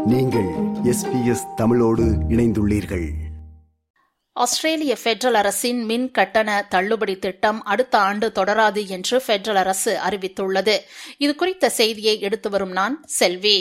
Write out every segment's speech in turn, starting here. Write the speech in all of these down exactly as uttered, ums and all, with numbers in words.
நீங்கள் S P S தமிழோடு இணைந்துள்ளீர்கள். ஆஸ்திரேலிய பெடரல் அரசின் மின் கட்டண தள்ளுபடி திட்டம் அடுத்த ஆண்டு தொடராது என்று பெடரல் அரசு அறிவித்துள்ளது. இதுகுறித்த செய்தியை எடுத்து வரும் நான் செல்வி.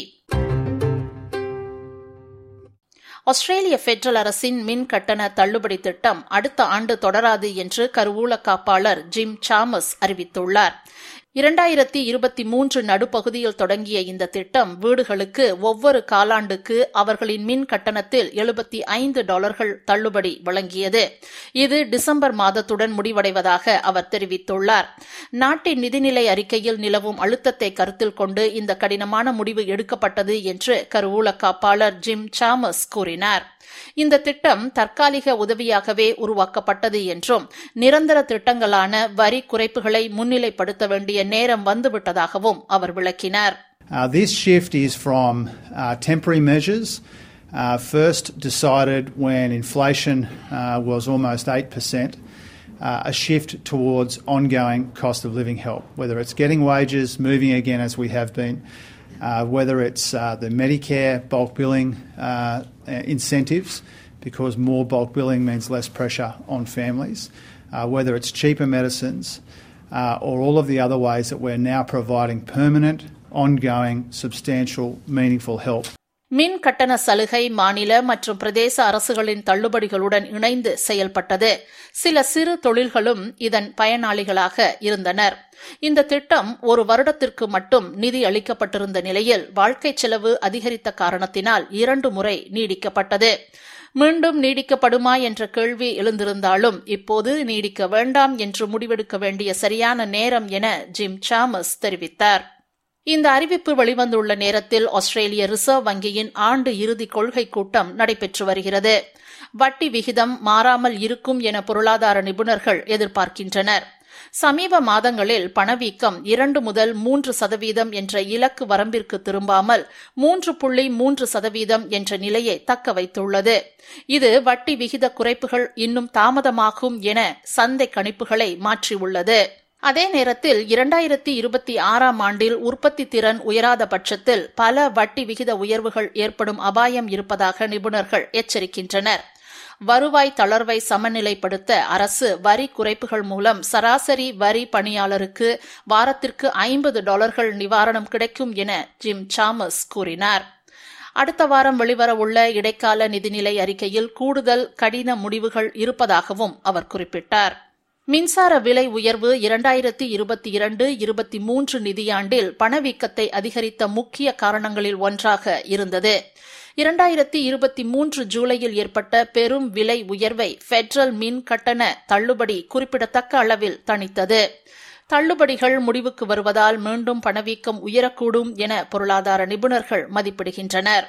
ஆஸ்திரேலிய பெடரல் அரசின் மின் கட்டண தள்ளுபடி திட்டம் அடுத்த ஆண்டு தொடராது என்று கருவூல காப்பாளர் ஜிம் சாமஸ் அறிவித்துள்ளார். இரண்டாயிரத்தி இருபத்தி மூன்று நடுப்பகுதியில் தொடங்கிய இந்த திட்டம் வீடுகளுக்கு ஒவ்வொரு காலாண்டுக்கு அவர்களின் மின் கட்டணத்தில் எழுபத்தி ஐந்து டாலர்கள் தள்ளுபடி வழங்கியது. இது டிசம்பர் மாதத்துடன் முடிவடைவதாக அவர் தெரிவித்துள்ளார். நாட்டின் நிதிநிலை அறிக்கையில் நிலவும் அழுத்தத்தை கருத்தில் கொண்டு இந்த கடினமான முடிவு எடுக்கப்பட்டது என்று கருவூல காப்பாளர் ஜிம் சாமஸ் கூறினார். இந்த திட்டம் தற்காலிக உதவியாகவே உருவாக்கப்பட்டது என்றும் நிரந்தர திட்டங்களான வரி குறைப்புகளை முன்னிலைப்படுத்த வேண்டிய நேரம் வந்துவிட்டதாகவும் அவர் விளக்கினார். Uh, this shift is from uh, temporary measures, uh, first decided when inflation uh, was almost eight percent, uh, a shift towards ongoing cost of living help, whether it's getting wages, moving again as we have been, Uh, whether it's uh, the Medicare bulk billing uh, incentives, because more bulk billing means less pressure on families, uh, whether it's cheaper medicines, uh, or all of the other ways that we're now providing permanent, ongoing, substantial, meaningful help. மின் கட்டண சலுகை மாநில மற்றும் பிரதேச அரசுகளின் தள்ளுபடிகளுடன் இணைந்து செயல்பட்டது. சில சிறு தொழில்களும் இதன் பயனாளிகளாக இருந்தனர். இந்த திட்டம் ஒரு வருடத்திற்கு மட்டும் நிதி அளிக்கப்பட்டிருந்த நிலையில் வாழ்க்கை செலவு அதிகரித்த காரணத்தினால் இரண்டு முறை நீடிக்கப்பட்டது. மீண்டும் நீடிக்கப்படுமா என்ற கேள்வி எழுந்திருந்தாலும் இப்போது நீடிக்க வேண்டாம் என்று முடிவெடுக்க வேண்டிய சரியான நேரம் என ஜிம் சாமஸ் தெரிவித்தார். இந்த அறிவிப்பு வெளிவந்துள்ள நேரத்தில் ஆஸ்திரேலிய ரிசர்வ் வங்கியின் ஆண்டு இறுதி கொள்கை கூட்டம் நடைபெற்று வருகிறது. வட்டி விகிதம் மாறாமல் இருக்கும் என பொருளாதார நிபுணர்கள் எதிர்பார்க்கின்றனர். சமீப மாதங்களில் பணவீக்கம் இரண்டு முதல் மூன்று சதவீதம் என்ற இலக்கு வரம்பிற்கு திரும்பாமல் மூன்று புள்ளி மூன்று சதவீதம் என்ற நிலையை தக்க வைத்துள்ளது. இது வட்டி விகித குறைப்புகள் இன்னும் தாமதமாகும் என சந்தை கணிப்புகளை மாற்றியுள்ளது. அதே நேரத்தில் இரண்டாயிரத்தி இருபத்தி ஆறாம் ஆண்டில் உற்பத்தி திறன் உயராத பட்சத்தில் பல வட்டி விகித உயர்வுகள் ஏற்படும் அபாயம் இருப்பதாக நிபுணர்கள் எச்சரிக்கின்றனர். வருவாய் தளர்வை சமநிலைப்படுத்த அரசு வரி குறைப்புகள் மூலம் சராசரி வரி பணியாளருக்கு வாரத்திற்கு ஐம்பது டாலர்கள் நிவாரணம் கிடைக்கும் என ஜிம் சாமஸ் கூறினார். அடுத்த வாரம் வெளிவரவுள்ள இடைக்கால நிதிநிலை அறிக்கையில் கூடுதல் கடின முடிவுகள் இருப்பதாகவும் அவர் குறிப்பிட்டார். மின்சார விலை உயர்வு இரண்டாயிரத்தி இருபத்தி இரண்டு இருபத்தி மூன்று நிதியாண்டில் பணவீக்கத்தை அதிகரித்த முக்கிய காரணங்களில் ஒன்றாக இருந்தது. இரண்டாயிரத்தி இருபத்தி மூன்று ஜூலையில் ஏற்பட்ட பெரும் விலை உயர்வை பெடரல் மின் கட்டண தள்ளுபடி குறிப்பிடத்தக்க அளவில் தணித்தது. தள்ளுபடிகள் முடிவுக்கு வருவதால் மீண்டும் பணவீக்கம் உயரக்கூடும் என பொருளாதார நிபுணர்கள் மதிப்பிடுகின்றனர்.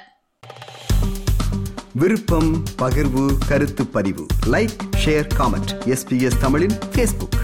விருப்பம், பகிர்வு, கருத்து பதிவு, like, share, comment. S P S தமிழின் ஃபேஸ்புக்.